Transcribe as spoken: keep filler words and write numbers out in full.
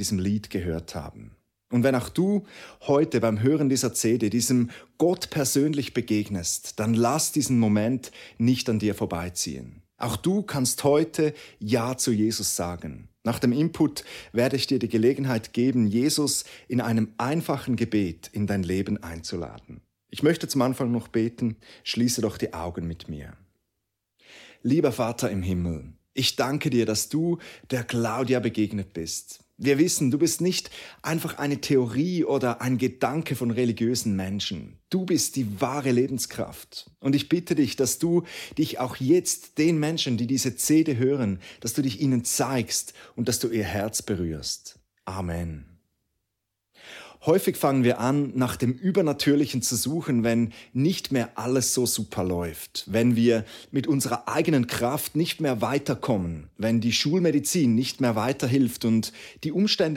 diesem Lied gehört haben. Und wenn auch du heute beim Hören dieser C D diesem Gott persönlich begegnest, dann lass diesen Moment nicht an dir vorbeiziehen. Auch du kannst heute Ja zu Jesus sagen. Nach dem Input werde ich dir die Gelegenheit geben, Jesus in einem einfachen Gebet in dein Leben einzuladen. Ich möchte zum Anfang noch beten, schließe doch die Augen mit mir. Lieber Vater im Himmel, ich danke dir, dass du der Claudia begegnet bist. Wir wissen, du bist nicht einfach eine Theorie oder ein Gedanke von religiösen Menschen. Du bist die wahre Lebenskraft. Und ich bitte dich, dass du dich auch jetzt den Menschen, die diese C D hören, dass du dich ihnen zeigst und dass du ihr Herz berührst. Amen. Häufig fangen wir an, nach dem Übernatürlichen zu suchen, wenn nicht mehr alles so super läuft, wenn wir mit unserer eigenen Kraft nicht mehr weiterkommen, wenn die Schulmedizin nicht mehr weiterhilft und die Umstände